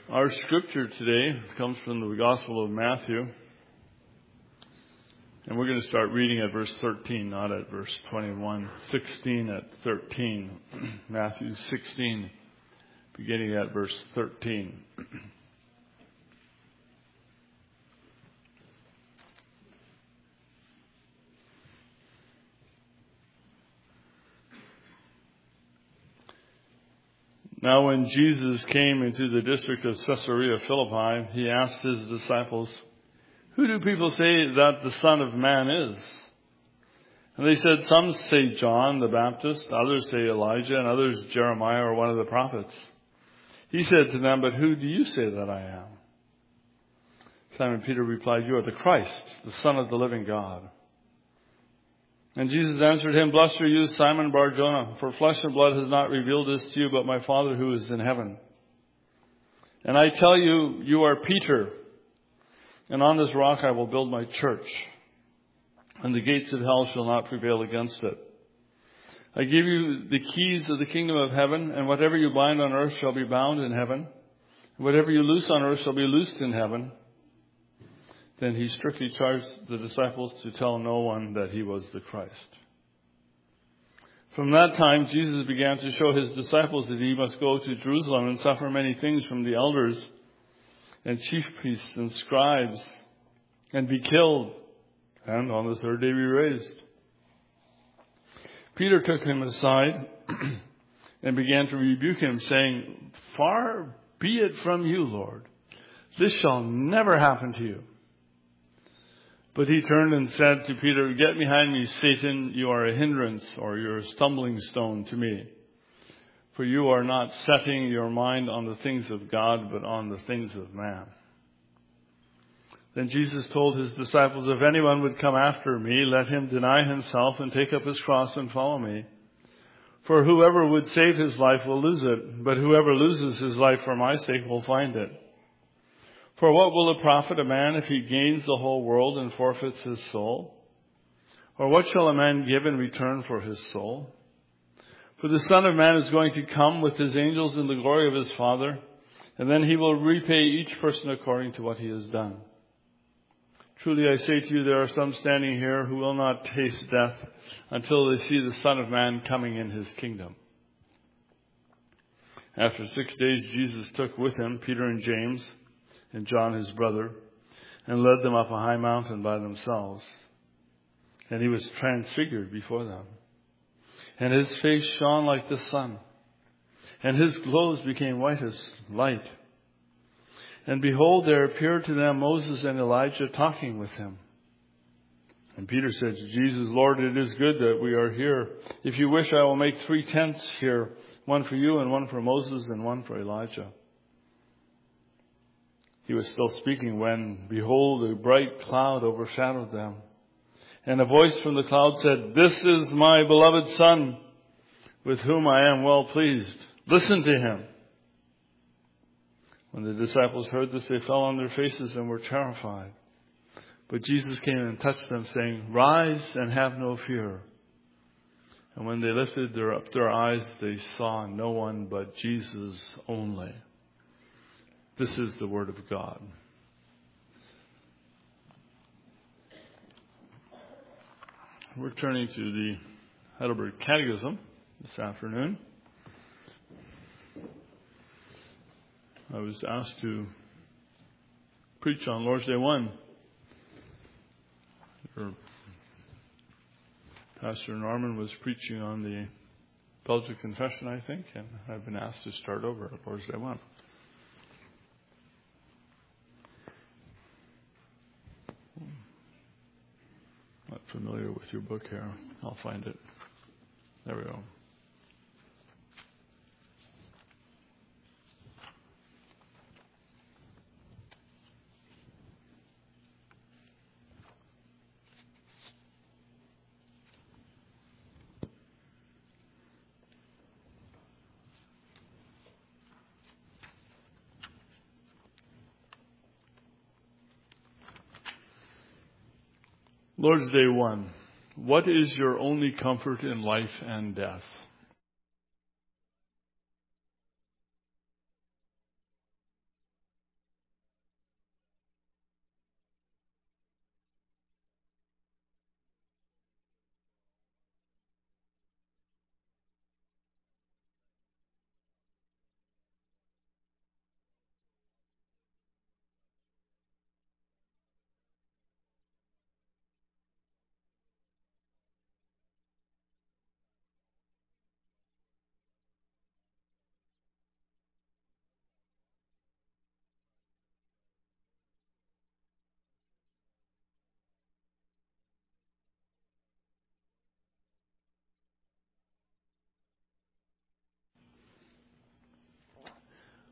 Our scripture today comes from the Gospel of Matthew. And we're going to start reading at verse 13, not at verse 21. 16 at 13. Matthew 16, beginning at verse 13. Now when Jesus came into the district of Caesarea Philippi, he asked his disciples, "Who do people say that the Son of Man is?" And they said, "Some say John the Baptist, others say Elijah, and others Jeremiah or one of the prophets." He said to them, "But who do you say that I am?" Simon Peter replied, "You are the Christ, the Son of the living God." And Jesus answered him, "Blessed are you, Simon Bar-Jonah, for flesh and blood has not revealed this to you, but my Father who is in heaven. And I tell you, you are Peter, and on this rock I will build my church, and the gates of hell shall not prevail against it. I give you the keys of the kingdom of heaven, and whatever you bind on earth shall be bound in heaven, and whatever you loose on earth shall be loosed in heaven." Then he strictly charged the disciples to tell no one that he was the Christ. From that time, Jesus began to show his disciples that he must go to Jerusalem and suffer many things from the elders and chief priests and scribes, and be killed, and on the third day be raised. Peter took him aside and began to rebuke him, saying, "Far be it from you, Lord. This shall never happen to you." But he turned and said to Peter, "Get behind me, Satan. You are a hindrance, or you're a stumbling stone to me. For you are not setting your mind on the things of God, but on the things of man." Then Jesus told his disciples, "If anyone would come after me, let him deny himself and take up his cross and follow me. For whoever would save his life will lose it, but whoever loses his life for my sake will find it. For what will it profit a man if he gains the whole world and forfeits his soul? Or what shall a man give in return for his soul? For the Son of Man is going to come with his angels in the glory of his Father, and then he will repay each person according to what he has done. Truly I say to you, there are some standing here who will not taste death until they see the Son of Man coming in his kingdom." After 6 days, Jesus took with him Peter and James and John his brother, and led them up a high mountain by themselves. And he was transfigured before them. And his face shone like the sun, and his clothes became white as light. And behold, there appeared to them Moses and Elijah talking with him. And Peter said to Jesus, "Lord, it is good that we are here. If you wish, I will make 3 tents here, one for you and one for Moses and one for Elijah." He was still speaking when, behold, a bright cloud overshadowed them. And a voice from the cloud said, "This is my beloved Son, with whom I am well pleased. Listen to him." When the disciples heard this, they fell on their faces and were terrified. But Jesus came and touched them, saying, "Rise and have no fear." And when they lifted up their eyes, they saw no one but Jesus only. This is the word of God. We're turning to the Heidelberg Catechism this afternoon. I was asked to preach on Lord's Day 1. Pastor Norman was preaching on the Belgian Confession, I think, and I've been asked to start over at Lord's Day 1. Not familiar with your book here. I'll find it. There we go. Lord's Day 1. What is your only comfort in life and death?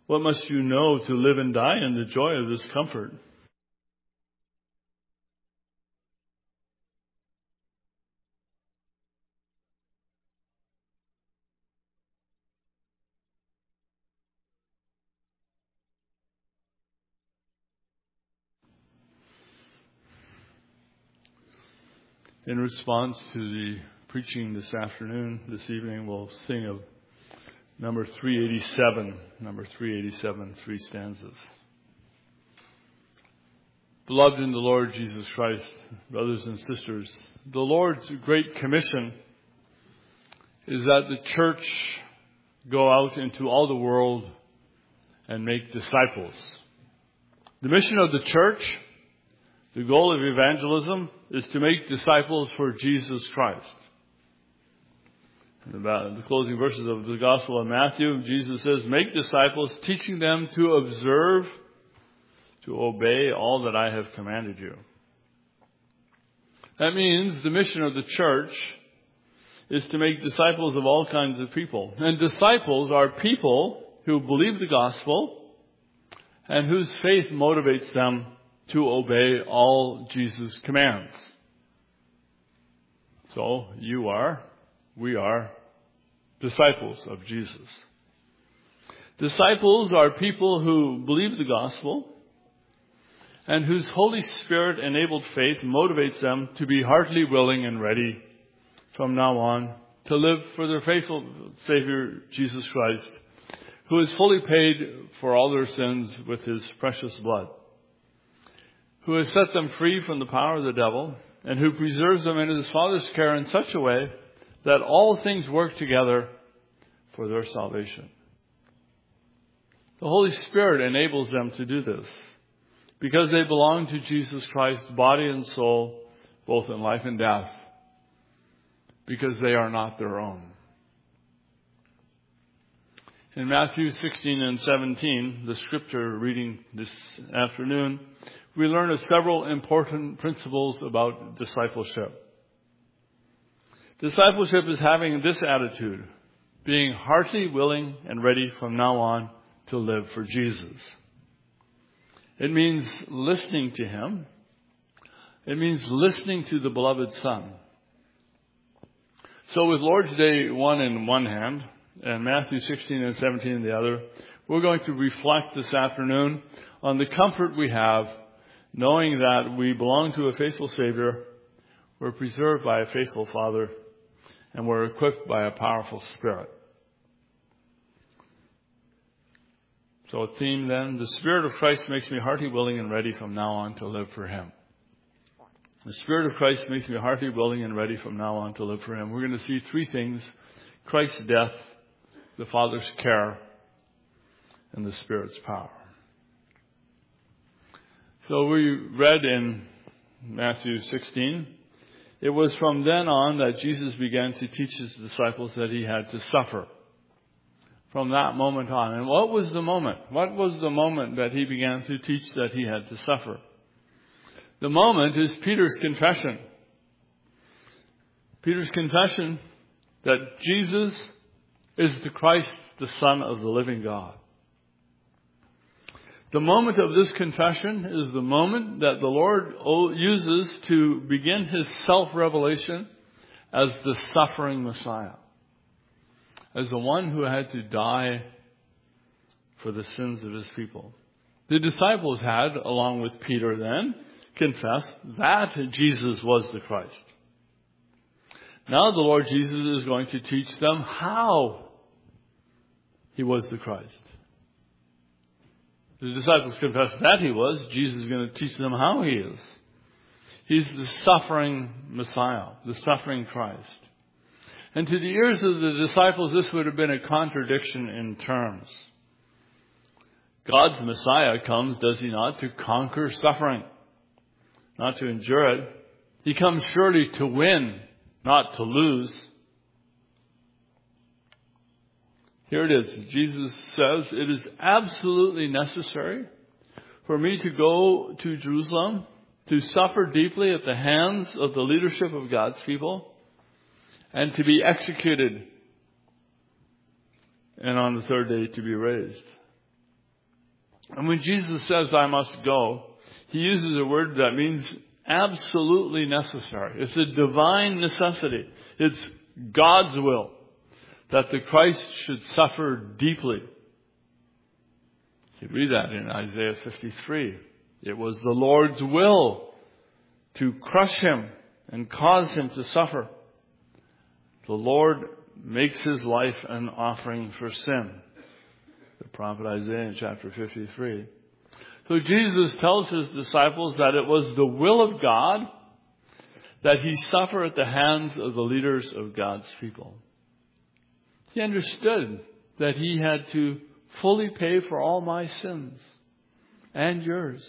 What must you know to live and die in the joy of this comfort? In response to the preaching this evening, we'll sing of number 387. Number 387, 3 stanzas. Beloved in the Lord Jesus Christ, brothers and sisters, the Lord's great commission is that the church go out into all the world and make disciples. The mission of the church, the goal of evangelism, is to make disciples for Jesus Christ. In the closing verses of the Gospel of Matthew, Jesus says, make disciples, teaching them to observe, to obey all that I have commanded you. That means the mission of the church is to make disciples of all kinds of people. And disciples are people who believe the gospel and whose faith motivates them to obey all Jesus' commands. So we are disciples of Jesus. Disciples are people who believe the gospel and whose Holy Spirit enabled faith motivates them to be heartily willing and ready from now on to live for their faithful Savior Jesus Christ, who has fully paid for all their sins with his precious blood, who has set them free from the power of the devil, and who preserves them in his Father's care in such a way that all things work together for their salvation. The Holy Spirit enables them to do this because they belong to Jesus Christ, body and soul, both in life and death, because they are not their own. In Matthew 16 and 17, the scripture reading this afternoon, we learn of several important principles about discipleship. Discipleship is having this attitude, being heartily willing and ready from now on to live for Jesus. It means listening to him. It means listening to the beloved Son. So with Lord's Day 1 in one hand and Matthew 16 and 17 in the other, we're going to reflect this afternoon on the comfort we have knowing that we belong to a faithful Savior, we're preserved by a faithful Father, and we're equipped by a powerful Spirit. So a theme then, the Spirit of Christ makes me heartily willing and ready from now on to live for him. The Spirit of Christ makes me heartily willing and ready from now on to live for him. We're going to see 3 things: Christ's death, the Father's care, and the Spirit's power. So we read in Matthew 16, it was from then on that Jesus began to teach his disciples that he had to suffer. From that moment on. And what was the moment? What was the moment that he began to teach that he had to suffer? The moment is Peter's confession. Peter's confession that Jesus is the Christ, the Son of the living God. The moment of this confession is the moment that the Lord uses to begin his self-revelation as the suffering Messiah, as the one who had to die for the sins of his people. The disciples had, along with Peter then, confessed that Jesus was the Christ. Now the Lord Jesus is going to teach them how he was the Christ. The disciples confessed that he was. Jesus is going to teach them how he is. He's the suffering Messiah, the suffering Christ. And to the ears of the disciples, this would have been a contradiction in terms. God's Messiah comes, does he not, to conquer suffering, not to endure it. He comes surely to win, not to lose. Here it is. Jesus says, it is absolutely necessary for me to go to Jerusalem to suffer deeply at the hands of the leadership of God's people and to be executed and on the third day to be raised. And when Jesus says, I must go, he uses a word that means absolutely necessary. It's a divine necessity. It's God's will that the Christ should suffer deeply. You read that in Isaiah 53. It was the Lord's will to crush him and cause him to suffer. The Lord makes his life an offering for sin. The prophet Isaiah in chapter 53. So Jesus tells his disciples that it was the will of God that he suffer at the hands of the leaders of God's people. He understood that he had to fully pay for all my sins and yours,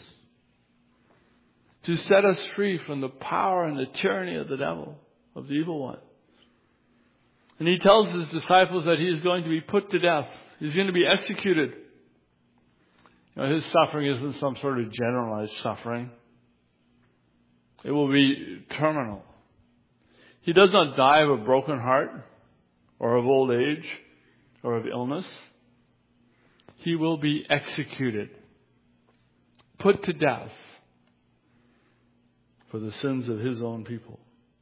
to set us free from the power and the tyranny of the devil, of the evil one. And he tells his disciples that he is going to be put to death. He's going to be executed. His suffering isn't some sort of generalized suffering. It will be terminal. He does not die of a broken heart or of old age or of illness. He will be executed, put to death for the sins of his own people.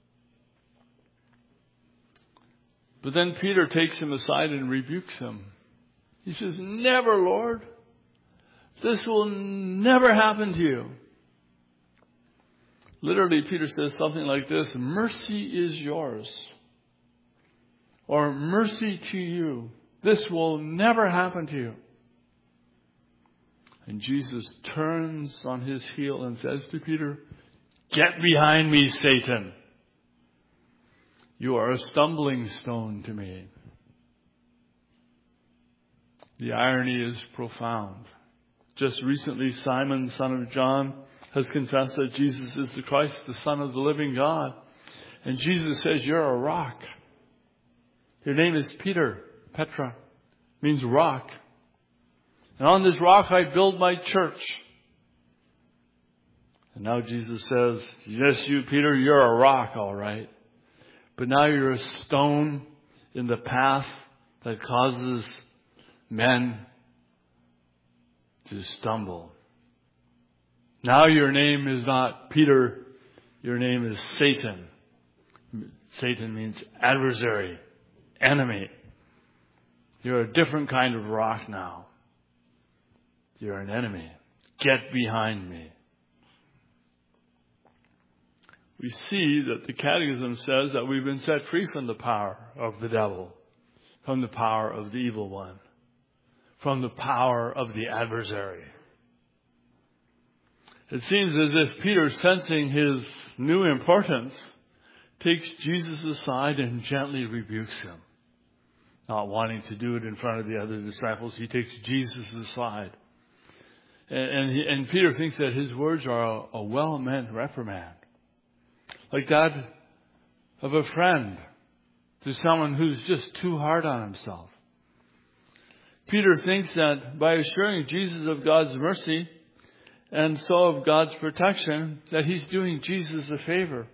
But then Peter takes him aside and rebukes him. He says, never, Lord. This will never happen to you. Literally, Peter says something like this: mercy is yours. Or mercy to you. This will never happen to you. And Jesus turns on his heel and says to Peter, get behind me, Satan. You are a stumbling stone to me. The irony is profound. Just recently, Simon, son of John, has confessed that Jesus is the Christ, the Son of the living God. And Jesus says, you're a rock. Your name is Peter. Petra means rock. And on this rock I build my church. And now Jesus says, yes, you, Peter, you're a rock, all right. But now you're a stone in the path that causes men to stumble. Now your name is not Peter, your name is Satan. Satan means adversary, enemy. You're a different kind of rock now. You're an enemy. Get behind me. We see that the Catechism says that we've been set free from the power of the devil, from the power of the evil one, from the power of the adversary. It seems as if Peter, sensing his new importance, takes Jesus aside and gently rebukes him. Not wanting to do it in front of the other disciples, he takes Jesus aside. And Peter thinks that his words are a well-meant reprimand, like that of a friend to someone who's just too hard on himself. Peter thinks that by assuring Jesus of God's mercy and so of God's protection, that he's doing Jesus a favor.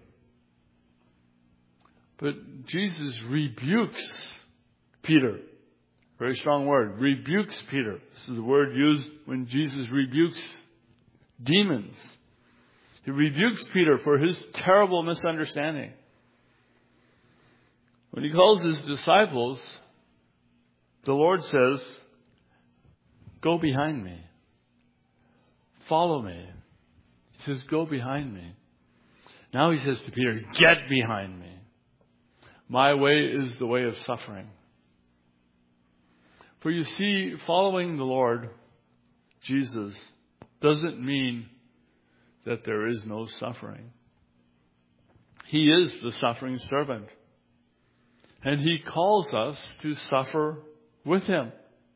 But Jesus rebukes Peter. Very strong word. Rebukes Peter. This is the word used when Jesus rebukes demons. He rebukes Peter for his terrible misunderstanding. When he calls his disciples, the Lord says, go behind me. Follow me. He says, go behind me. Now he says to Peter, get behind me. My way is the way of suffering. For you see, following the Lord Jesus doesn't mean that there is no suffering. He is the suffering servant. And he calls us to suffer with him.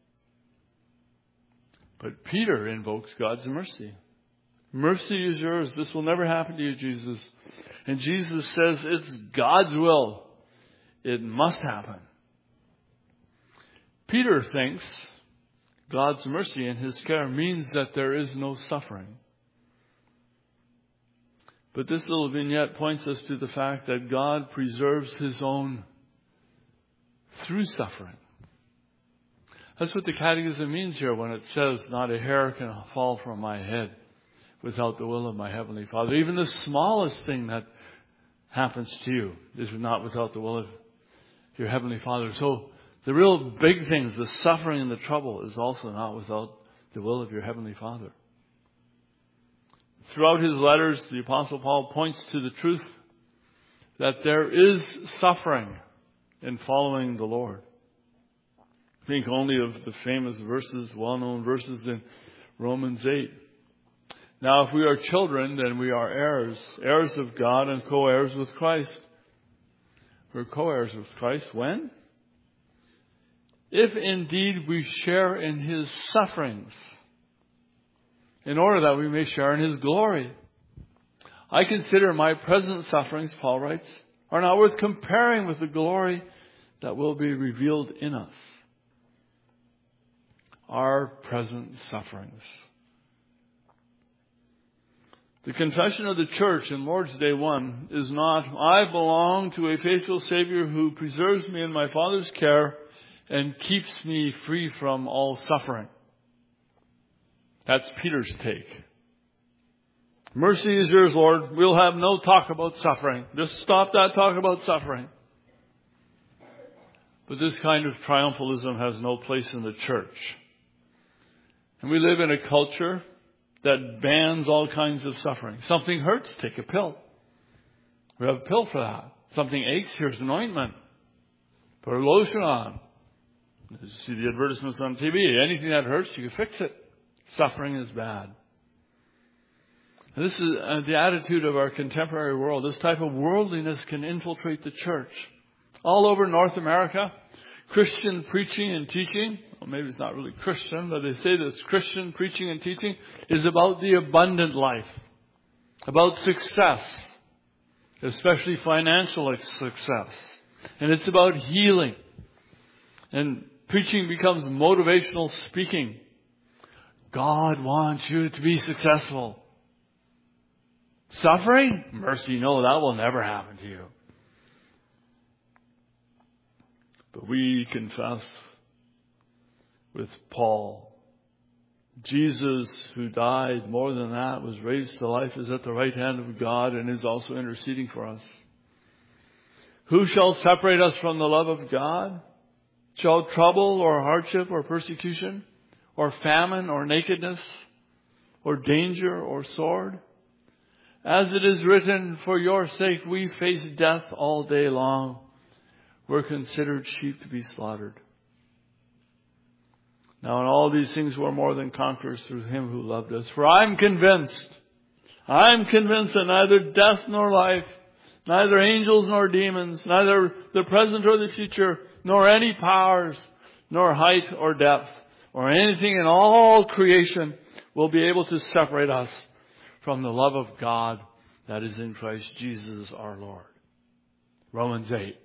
But Peter invokes God's mercy. Mercy is yours. This will never happen to you, Jesus. And Jesus says it's God's will. It must happen. Peter thinks God's mercy and his care means that there is no suffering. But this little vignette points us to the fact that God preserves his own through suffering. That's what the Catechism means here when it says, not a hair can fall from my head without the will of my Heavenly Father. Even the smallest thing that happens to you is not without the will of your Heavenly Father. So the real big things, the suffering and the trouble, is also not without the will of your Heavenly Father. Throughout his letters, the Apostle Paul points to the truth that there is suffering in following the Lord. Think only of the famous verses, well-known verses in Romans 8. Now, if we are children, then we are heirs, heirs of God and co-heirs with Christ. We're co-heirs with Christ when? If indeed we share in his sufferings, in order that we may share in his glory. I consider my present sufferings, Paul writes, are not worth comparing with the glory that will be revealed in us. Our present sufferings. The confession of the church in Lord's Day 1 is not, I belong to a faithful Savior who preserves me in my Father's care and keeps me free from all suffering. That's Peter's take. Mercy is yours, Lord. We'll have no talk about suffering. Just stop that talk about suffering. But this kind of triumphalism has no place in the church. And we live in a culture that bans all kinds of suffering. Something hurts, take a pill. We have a pill for that. Something aches, here's an ointment. Put a lotion on. You see the advertisements on TV. Anything that hurts, you can fix it. Suffering is bad. And this is the attitude of our contemporary world. This type of worldliness can infiltrate the church. All over North America, Christian preaching and teaching, well, maybe it's not really Christian, but they say this Christian preaching and teaching is about the abundant life, about success, especially financial success. And it's about healing. And preaching becomes motivational speaking. God wants you to be successful. Suffering? Mercy, no, that will never happen to you. But we confess with Paul, Jesus, who died, more than that, was raised to life, is at the right hand of God and is also interceding for us. Who shall separate us from the love of God? Shall trouble or hardship or persecution or famine or nakedness or danger or sword? As it is written, for your sake we face death all day long. We're considered sheep to be slaughtered. Now in all these things we're more than conquerors through him who loved us. For I'm convinced that neither death nor life, neither angels nor demons, neither the present or the future, nor any powers, nor height or depth, or anything in all creation will be able to separate us from the love of God that is in Christ Jesus our Lord. Romans 8.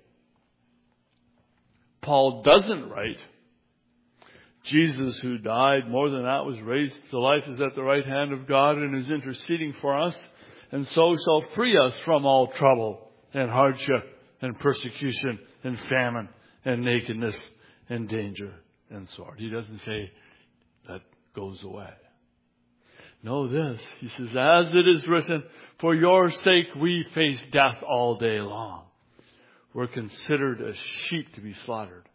Paul doesn't write, Jesus who died, more than that, was raised to life, is at the right hand of God and is interceding for us, and so shall free us from all trouble and hardship and persecution and famine and nakedness and danger and sword. He doesn't say that goes away. Know this, he says, as it is written, for your sake we face death all day long. We're considered as sheep to be slaughtered.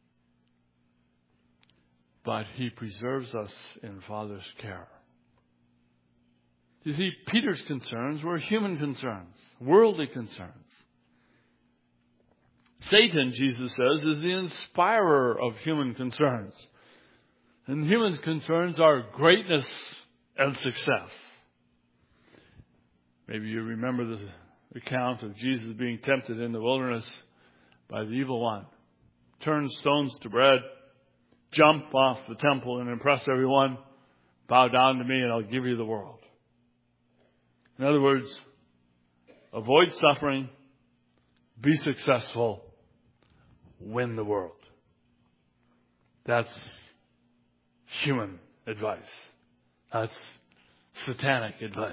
But he preserves us in Father's care. You see, Peter's concerns were human concerns, worldly concerns. Satan, Jesus says, is the inspirer of human concerns. And human concerns are greatness and success. Maybe you remember the account of Jesus being tempted in the wilderness by the evil one. Turn stones to bread, jump off the temple and impress everyone, bow down to me and I'll give you the world. In other words, avoid suffering, be successful, win the world. That's human advice. That's satanic advice.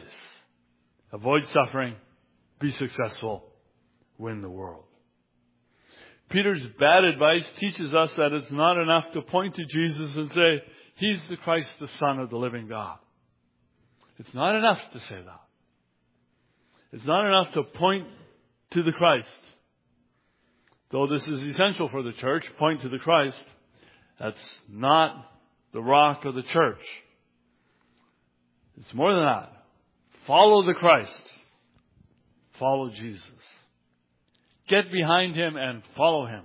Avoid suffering, be successful, win the world. Peter's bad advice teaches us that it's not enough to point to Jesus and say, He's the Christ, the Son of the living God. It's not enough to say that. It's not enough to point to the Christ. Though this is essential for the church, point to the Christ. That's not the rock of the church. It's more than that. Follow the Christ. Follow Jesus. Get behind Him and follow Him.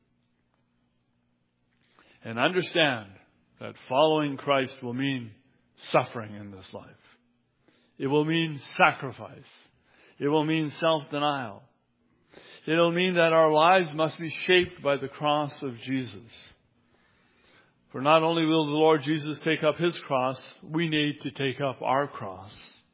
And understand that following Christ will mean suffering in this life. It will mean sacrifice. It will mean self-denial. It will mean that our lives must be shaped by the cross of Jesus. For not only will the Lord Jesus take up His cross, we need to take up our cross.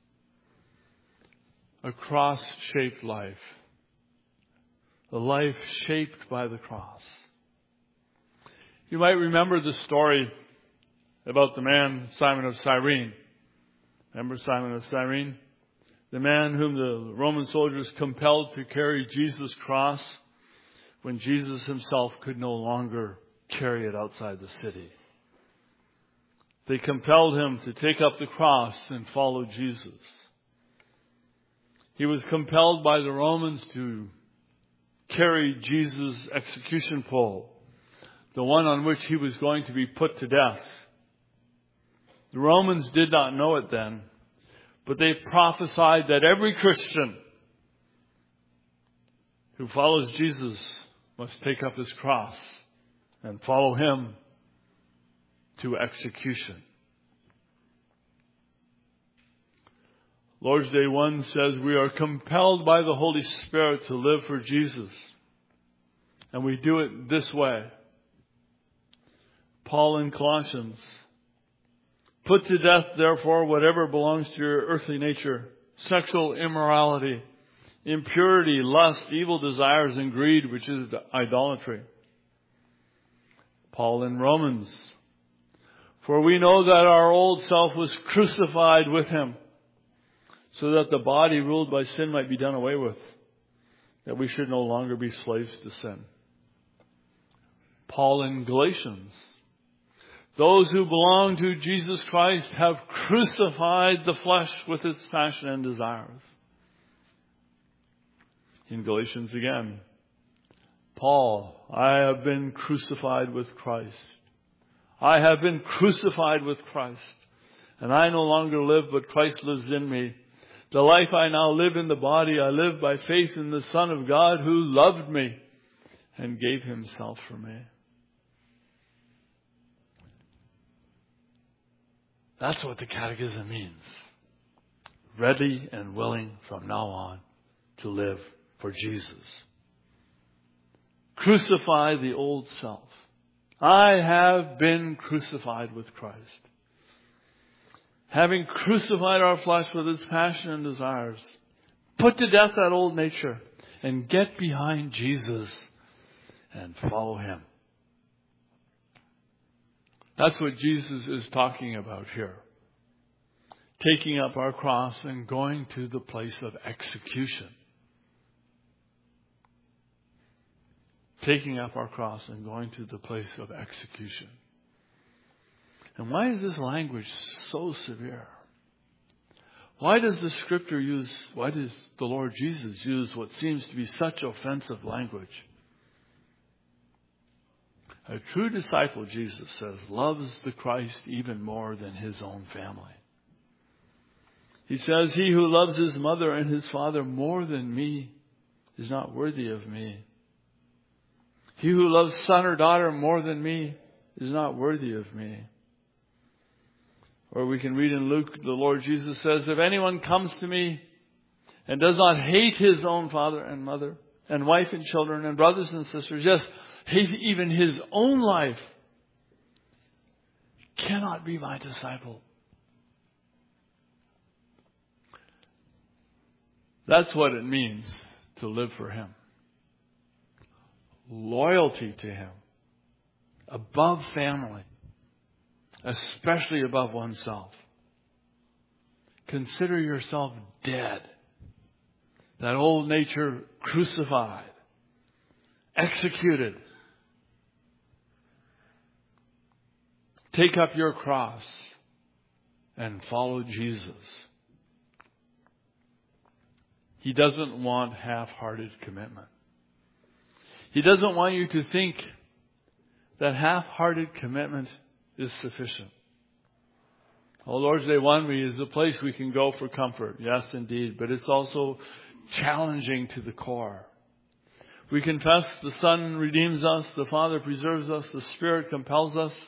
A cross-shaped life. A life shaped by the cross. You might remember the story about the man Simon of Cyrene. Remember Simon of Cyrene? The man whom the Roman soldiers compelled to carry Jesus' cross when Jesus Himself could no longer carry it outside the city. They compelled him to take up the cross and follow Jesus. He was compelled by the Romans to carry Jesus' execution pole, the one on which he was going to be put to death. The Romans did not know it then, but they prophesied that every Christian who follows Jesus must take up his cross and follow Him to execution. Lord's Day 1 says we are compelled by the Holy Spirit to live for Jesus. And we do it this way. Paul in Colossians, put to death, therefore, whatever belongs to your earthly nature, sexual immorality, impurity, lust, evil desires, and greed, which is idolatry. Paul in Romans, for we know that our old self was crucified with Him, so that the body ruled by sin might be done away with, that we should no longer be slaves to sin. Paul in Galatians, those who belong to Jesus Christ have crucified the flesh with its passion and desires. In Galatians again, Paul, I have been crucified with Christ. I have been crucified with Christ. And I no longer live, but Christ lives in me. The life I now live in the body, I live by faith in the Son of God who loved me and gave Himself for me. That's what the Catechism means. Ready and willing from now on to live for Jesus. Crucify the old self. I have been crucified with Christ. Having crucified our flesh with its passion and desires, put to death that old nature and get behind Jesus and follow Him. That's what Jesus is talking about here. Taking up our cross and going to the place of execution. Taking up our cross and going to the place of execution. And why is this language so severe? Why does the Scripture why does the Lord Jesus use what seems to be such offensive language? A true disciple, Jesus says, loves the Christ even more than his own family. He says, he who loves his mother and his father more than me is not worthy of me. He who loves son or daughter more than me is not worthy of me. Or we can read in Luke, the Lord Jesus says, if anyone comes to me and does not hate his own father and mother and wife and children and brothers and sisters, yes, hate even his own life, cannot be my disciple. That's what it means to live for Him. Loyalty to Him. Above family. Especially above oneself. Consider yourself dead. That old nature crucified. executed. Take up your cross and follow Jesus. He doesn't want half-hearted commitment. He doesn't want you to think that half-hearted commitment is sufficient. Oh, Lord's Day 1 is a place we can go for comfort. Yes, indeed. But it's also challenging to the core. We confess the Son redeems us, the Father preserves us, the Spirit compels us.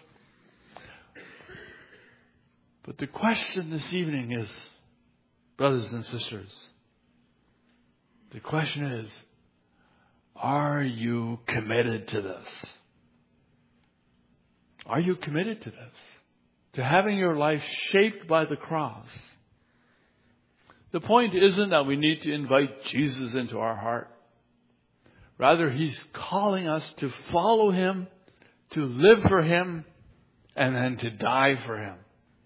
But the question this evening is, brothers and sisters, the question is, are you committed to this? Are you committed to this? To having your life shaped by the cross? The point isn't that we need to invite Jesus into our heart. Rather, He's calling us to follow Him, to live for Him, and then to die for Him.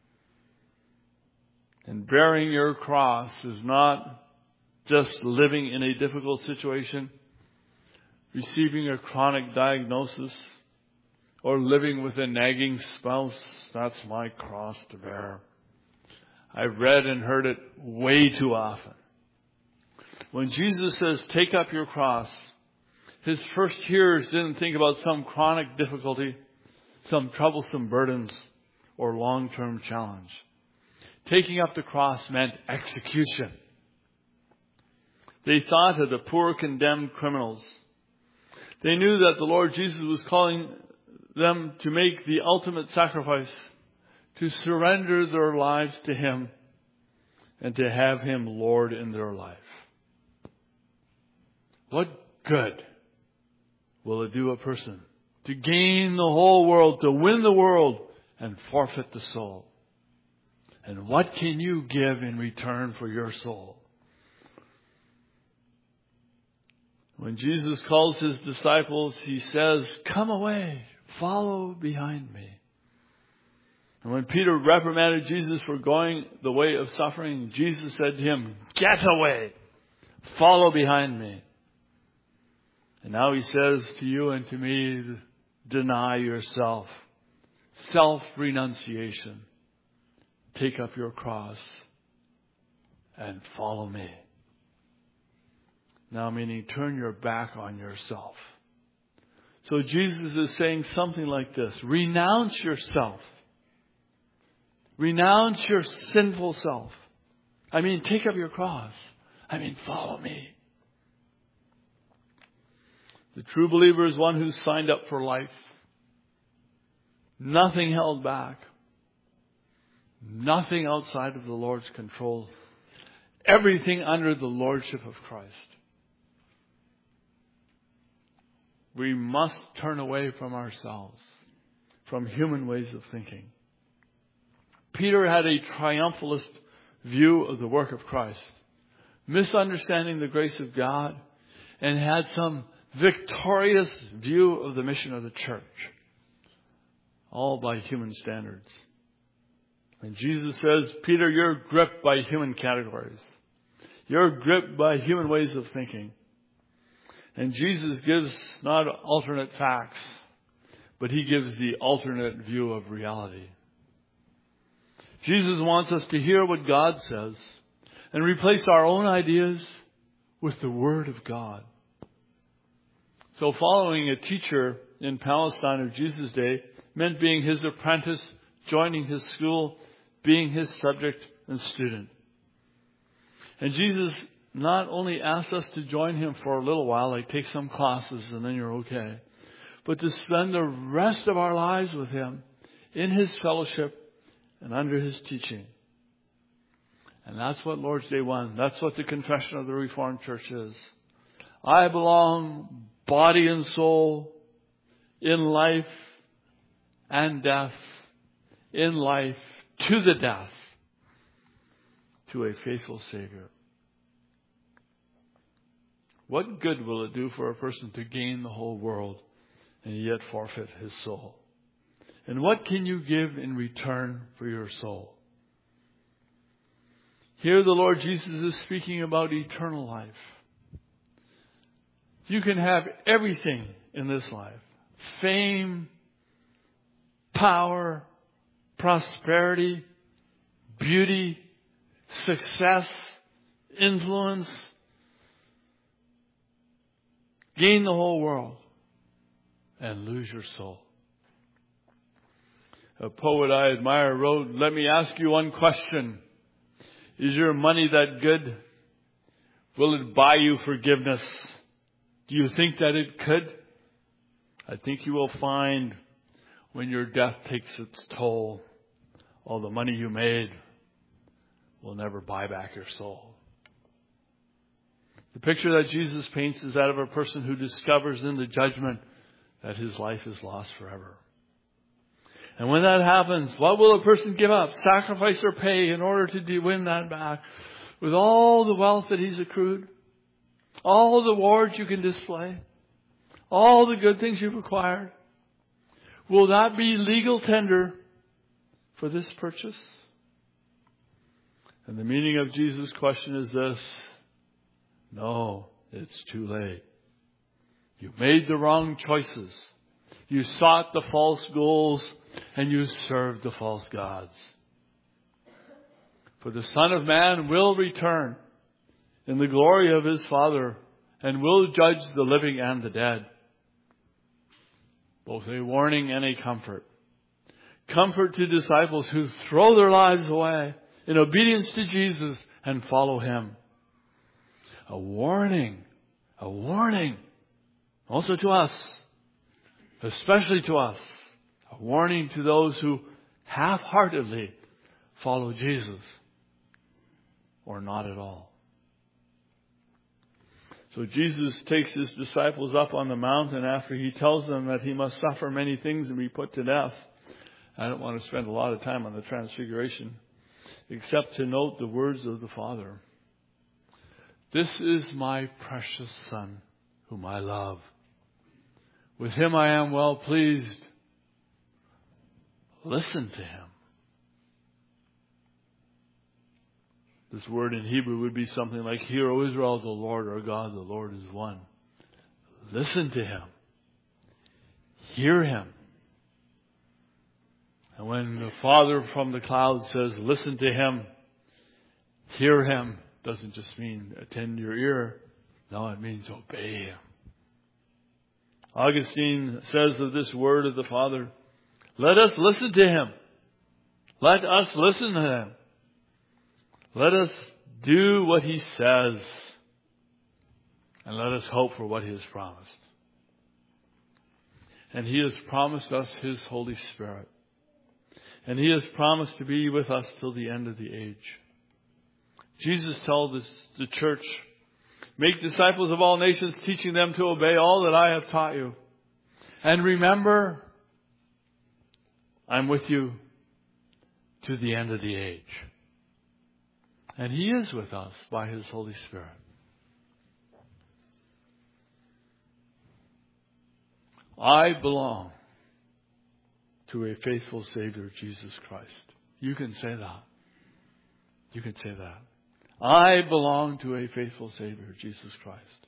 And bearing your cross is not just living in a difficult situation, receiving a chronic diagnosis, or living with a nagging spouse. That's my cross to bear. I've read and heard it way too often. When Jesus says, take up your cross, His first hearers didn't think about some chronic difficulty, some troublesome burdens, or long-term challenge. Taking up the cross meant execution. They thought of the poor condemned criminals. They knew that the Lord Jesus was calling them to make the ultimate sacrifice, to surrender their lives to Him and to have Him Lord in their life. What good will it do a person to gain the whole world, to win the world and forfeit the soul? And what can you give in return for your soul? When Jesus calls His disciples, He says, come away, follow behind me. And when Peter reprimanded Jesus for going the way of suffering, Jesus said to him, get away, follow behind me. And now He says to you and to me, deny yourself, self-renunciation. Take up your cross and follow me. Now, meaning turn your back on yourself. So Jesus is saying something like this. Renounce yourself. Renounce your sinful self. Take up your cross. Follow me. The true believer is one who's signed up for life. Nothing held back. Nothing outside of the Lord's control. Everything under the lordship of Christ. We must turn away from ourselves, from human ways of thinking. Peter had a triumphalist view of the work of Christ, misunderstanding the grace of God, and had some victorious view of the mission of the church, all by human standards. And Jesus says, Peter, you're gripped by human categories. You're gripped by human ways of thinking. And Jesus gives not alternate facts, but He gives the alternate view of reality. Jesus wants us to hear what God says and replace our own ideas with the Word of God. So following a teacher in Palestine of Jesus' day meant being His apprentice, joining His school, being His subject and student. And Jesus not only asked us to join Him for a little while, like take some classes and then you're okay, but to spend the rest of our lives with Him in His fellowship and under His teaching. And that's what Lord's Day 1, that's what the confession of the Reformed Church is. I belong, body and soul, in life and death, in life to the death, to a faithful Savior. What good will it do for a person to gain the whole world and yet forfeit his soul? And what can you give in return for your soul? Here the Lord Jesus is speaking about eternal life. You can have everything in this life. Fame, power, prosperity, beauty, success, influence. Gain the whole world and lose your soul. A poet I admire wrote, "Let me ask you one question. Is your money that good? Will it buy you forgiveness? Do you think that it could? I think you will find when your death takes its toll, all the money you made will never buy back your soul." The picture that Jesus paints is that of a person who discovers in the judgment that his life is lost forever. And when that happens, what will a person give up, sacrifice or pay in order to win that back? With all the wealth that he's accrued, all the awards you can display, all the good things you've acquired, will that be legal tender for this purchase? And the meaning of Jesus' question is this: no, it's too late. You made the wrong choices. You sought the false goals and you served the false gods. For the Son of Man will return in the glory of his Father and will judge the living and the dead. Both a warning and a comfort. Comfort to disciples who throw their lives away in obedience to Jesus and follow him. A warning also to us, especially to us. A warning to those who half-heartedly follow Jesus or not at all. So Jesus takes his disciples up on the mountain after he tells them that he must suffer many things and be put to death. I don't want to spend a lot of time on the transfiguration, except to note the words of the Father. "This is my precious Son, whom I love. With him I am well pleased. Listen to him." This word in Hebrew would be something like, "Hear, O Israel, the Lord our God, the Lord is one." Listen to him. Hear him. And when the Father from the cloud says, "Listen to him," hear him, doesn't just mean attend your ear. No, it means obey him. Augustine says of this word of the Father, "Let us listen to him. Let us listen to him. Let us do what he says. And let us hope for what he has promised." And he has promised us his Holy Spirit. And he has promised to be with us till the end of the age. Jesus told the church, "Make disciples of all nations, teaching them to obey all that I have taught you. And remember, I'm with you to the end of the age." And he is with us by his Holy Spirit. I belong to a faithful Savior, Jesus Christ. You can say that. You can say that. I belong to a faithful Savior, Jesus Christ.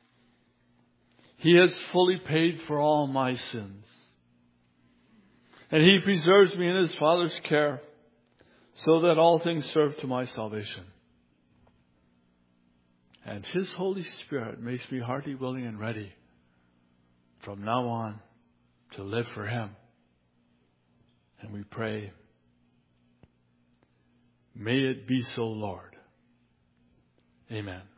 He has fully paid for all my sins. And he preserves me in his Father's care, so that all things serve to my salvation. And his Holy Spirit makes me hearty, willing, and ready from now on to live for him. And we pray, may it be so, Lord. Amen.